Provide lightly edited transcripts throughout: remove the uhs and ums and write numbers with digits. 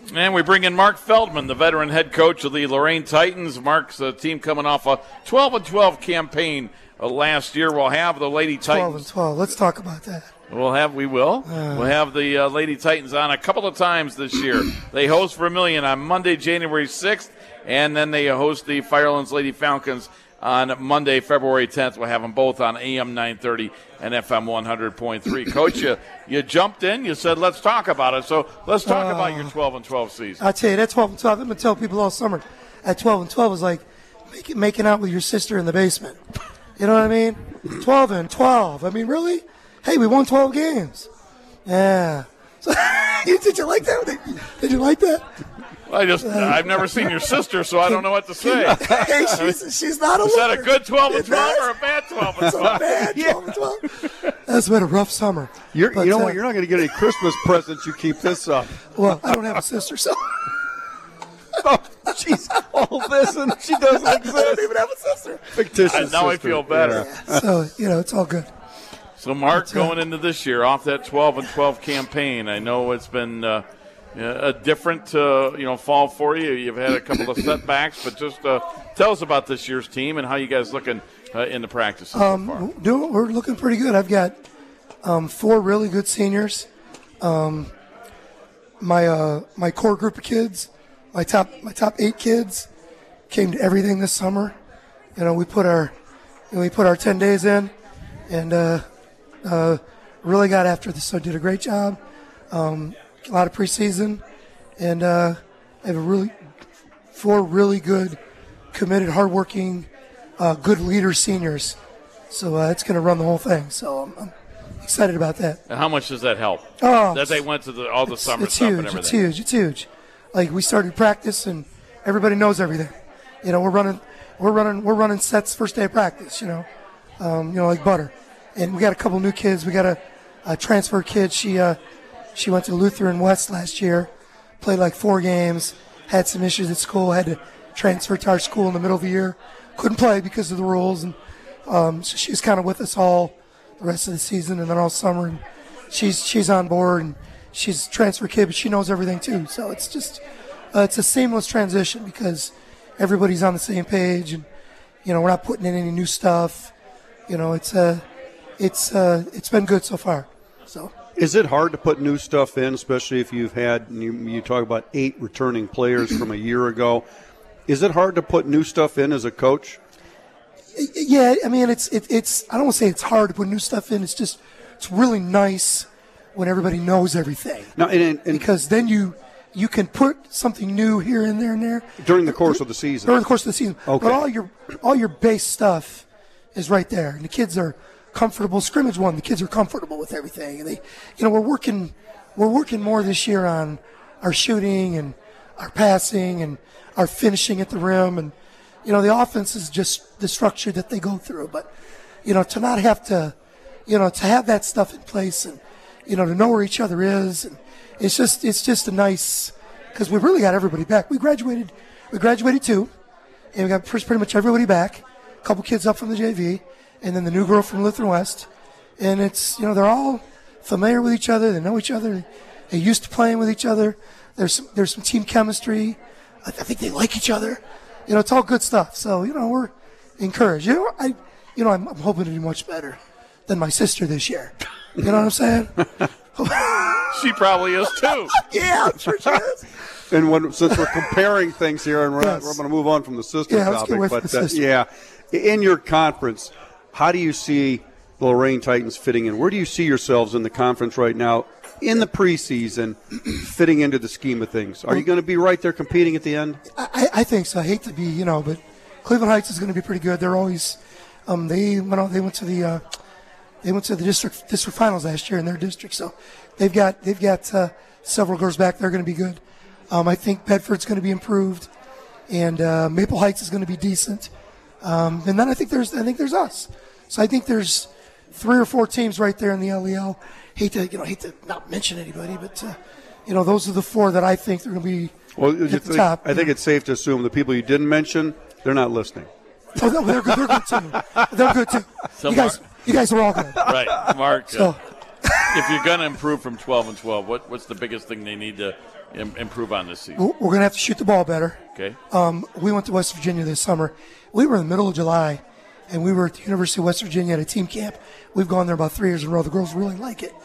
And we bring in Mark Feldman, the veteran head coach of the Lorain Titans. Mark's team coming off a 12-12 campaign last year. We'll have the Lady Titans. 12-12. Let's talk about that. We'll have the Lady Titans on a couple of times this year. They host Vermilion on Monday, January 6th, and then they host the Firelands Lady Falcons on Monday, February 10th. We'll have them both on AM 930 and FM 100.3. Coach, you jumped in. You said, let's talk about it. So let's talk about your 12-12 season. I tell you, that 12-12, I've been telling people all summer, that 12-12 is like making out with your sister in the basement. You know what I mean? 12-12. I mean, really? Hey, we won 12 games. Yeah. So, did you like that? Did you like that? I've never seen your sister, so I don't know what to say. Hey, she's not a Is that a good 12-12 or a bad 12-12? It's a bad 12-12. That's been a rough summer. You know what? You're not going to get any Christmas presents. You keep this up. Well, I don't have a sister, so. Oh, she's all this, and she doesn't exist. I don't even have a sister. Fictitious now sister. I feel better. Yeah. So, it's all good. So, Mark, going into this year, off that 12-12 campaign, I know it's been a different fall for you. You've had a couple of setbacks, but just tell us about this year's team and how you guys looking in the practices so far. We're looking pretty good. I've got 4 really good seniors. My core group of kids, my top 8 kids, came to everything this summer. We put our 10 days in, and really got after this. So did a great job. A lot of preseason, and I have 4 really good, committed, hardworking, good leader seniors. So it's going to run the whole thing. So I'm excited about that. And how much does that help? Oh, that they went to all the summer it's stuff huge, and everything. It's huge. Like, we started practice and everybody knows everything. We're running sets first day of practice. Like butter. And we got a couple new kids. We got a transfer kid. She went to Lutheran West last year, played like 4 games, had some issues at school, had to transfer to our school in the middle of the year. Couldn't play because of the rules, and so she was kind of with us all the rest of the season and then all summer. And she's on board, and she's a transfer kid, but she knows everything too. So it's just it's a seamless transition because everybody's on the same page, and we're not putting in any new stuff. It's been good so far. So. Is it hard to put new stuff in, especially if you've had, you talk about 8 returning players from a year ago. Is it hard to put new stuff in as a coach? Yeah, I mean, it's I don't want to say it's hard to put new stuff in. It's really nice when everybody knows everything. Now, and because then you can put something new here and there and there. During the course of the season. During the course of the season. Okay. But all your base stuff is right there. And the kids are comfortable. Scrimmage 1, the kids are comfortable with everything. And we're working more this year on our shooting and our passing and our finishing at the rim. And, the offense is just the structure that they go through. But, to not have to, to have that stuff in place and, to know where each other is. And it's just a nice, because we've really got everybody back. We graduated 2, and we got pretty much everybody back. A couple kids up from the JV, and then the new girl from Lutheran West. And it's, they're all familiar with each other. They know each other. They're used to playing with each other. There's some team chemistry. I think they like each other. It's all good stuff. So, we're encouraged. I'm hoping to do much better than my sister this year. You know what I'm saying? She probably is too. Yeah, I'm sure she is. And since we're comparing things here, and we're going to move on from the sister topic, let's get away from the sister. In your conference, how do you see the Lorain Titans fitting in? Where do you see yourselves in the conference right now in the preseason fitting into the scheme of things? Are you going to be right there competing at the end? I think so. I hate to be, but Cleveland Heights is going to be pretty good. They're always they went to the district finals last year in their district, so they've got several girls back. They're going to be good. I think Bedford's going to be improved, and Maple Heights is going to be decent. And then I think there's us. So I think there's 3 or 4 teams right there in the LEL. Hate to not mention anybody, but those are the 4 that I think they're going to be at the top. I think it's safe to assume the people you didn't mention, they're not listening. Oh, no, they're good too. They're good too. So you guys are all good. Right, Mark. So. If you're going to improve from 12-12, what's the biggest thing they need to improve on this season? We're going to have to shoot the ball better. Okay. We went to West Virginia this summer. We were in the middle of July, and we were at the University of West Virginia at a team camp. We've gone there about 3 years in a row. The girls really like it.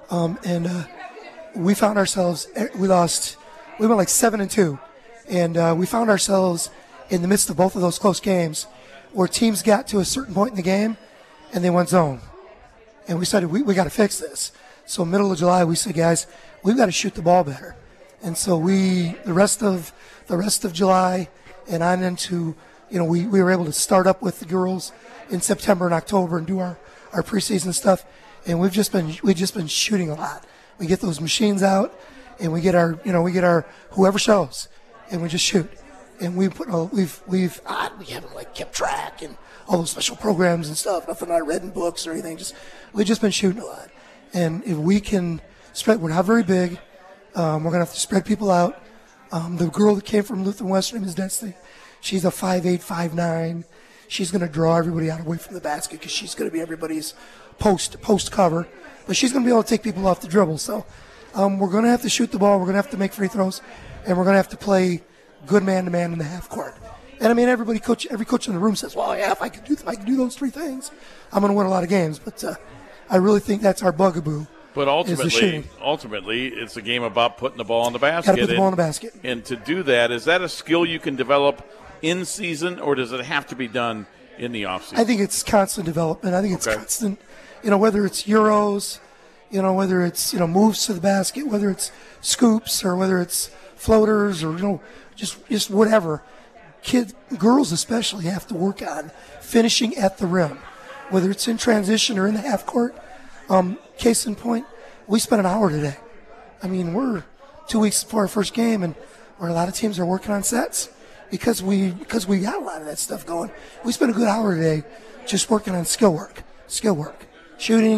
We found ourselves, we went like 7-2. And we found ourselves in the midst of both of those close games where teams got to a certain point in the game and they went zone. And we said, we got to fix this. So middle of July, we said, guys, we've got to shoot the ball better. And so the rest of July and on into, we were able to start up with the girls in September and October and do our preseason stuff. And we've just been shooting a lot. We get those machines out and we get our whoever shows and we just shoot. And we haven't like kept track and all those special programs and stuff. Nothing I read in books or anything. We've just been shooting a lot. And if we can spread, we're not very big. We're gonna have to spread people out. The girl that came from Lutheran Western is Destiny. She's a 5'8", 5'9". She's gonna draw everybody out away from the basket because she's gonna be everybody's post cover. But she's gonna be able to take people off the dribble. So we're gonna have to shoot the ball. We're gonna have to make free throws, and we're gonna have to play good man-to-man in the half court. And, I mean, every coach in the room says, well, yeah, if I can do those three things, I'm going to win a lot of games. But I really think that's our bugaboo. But ultimately, it's a game about putting the ball in the basket. Got to put the ball in the basket. And to do that, is that a skill you can develop in season, or does it have to be done in the offseason? I think it's constant development. I think it's constant, whether it's Euros, whether it's, moves to the basket, whether it's scoops or whether it's floaters or, just whatever. Girls especially have to work on finishing at the rim, whether it's in transition or in the half court. Case in point, we spent an hour today. I mean, we're 2 weeks before our first game, and where a lot of teams are working on sets because we got a lot of that stuff going. We spent a good hour today just working on skill work, shooting,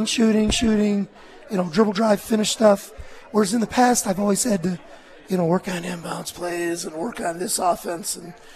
dribble drive, finish stuff. Whereas in the past, I've always had to, work on inbounds plays and work on this offense,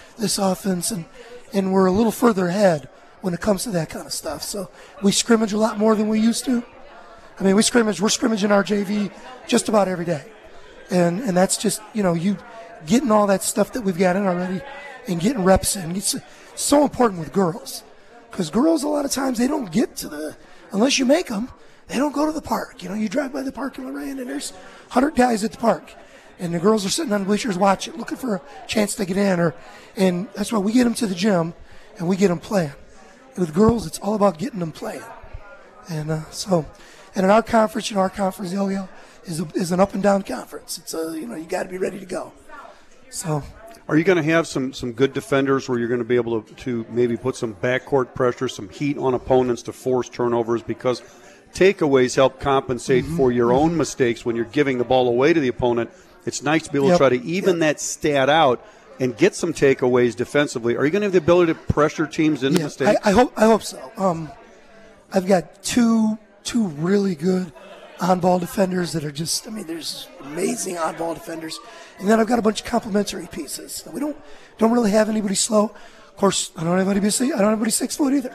and we're a little further ahead when it comes to that kind of stuff. So we scrimmage a lot more than we used to. I mean, we're scrimmaging our JV just about every day. And that's just, you getting all that stuff that we've got in already and getting reps in. It's so important with girls. Because girls, a lot of times, they don't get unless you make them, they don't go to the park. You drive by the park in Lorraine and there's 100 guys at the park. And the girls are sitting on the bleachers watching, looking for a chance to get in. And that's why we get them to the gym and we get them playing. And with girls, it's all about getting them playing. And in our conference, the LEL is an up and down conference. It's you got to be ready to go. So, are you going to have some good defenders where you're going to be able to maybe put some backcourt pressure, some heat on opponents to force turnovers, because takeaways help compensate for your own mistakes when you're giving the ball away to the opponent? It's nice to be able to try to even that stat out and get some takeaways defensively. Are you going to have the ability to pressure teams into mistakes? I hope so. I've got two really good on-ball defenders that are just, there's amazing on-ball defenders. And then I've got a bunch of complementary pieces. We don't really have anybody slow. Of course, I don't have anybody 6 foot either.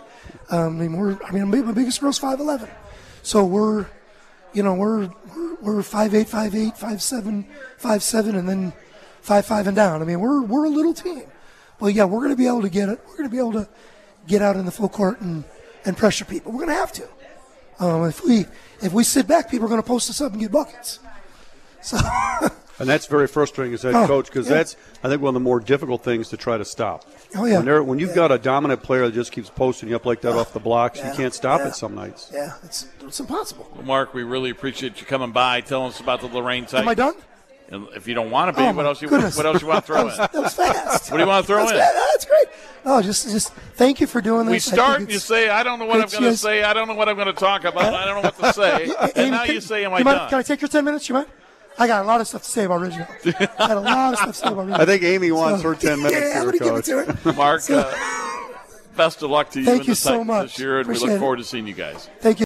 My biggest girl's 5'11". So we're 5'8", 5'8", 5'7", 5'7", and then 5'5" and down. We're a little team. Well, yeah, we're going to be able to get it. We're going to be able to get out in the full court and pressure people. We're going to have to. If we sit back, people are going to post us up and get buckets. So. And that's very frustrating as head coach, because that's, I think, one of the more difficult things to try to stop. Oh, yeah. When you've got a dominant player that just keeps posting you up like that off the blocks, you can't stop it some nights. Yeah, it's impossible. Well, Mark, we really appreciate you coming by, telling us about the Lorraine Titans. Am I done? And if you don't want to be, what else you want to throw in? That was fast. What do you want to throw in? That's great. No, just thank you for doing this. We start and you say, I don't know what I'm going to say. I don't know what I'm going to talk about. I don't know what to say. And now you say, am I done? Can I take your 10 minutes? You mind? I got a lot of stuff to say about Ridgeville. I think Amy wants her 10 minutes here, Coach. Give it to her. Mark, best of luck to you in the so Titans much. this year, and we look forward to seeing you guys. Thank you.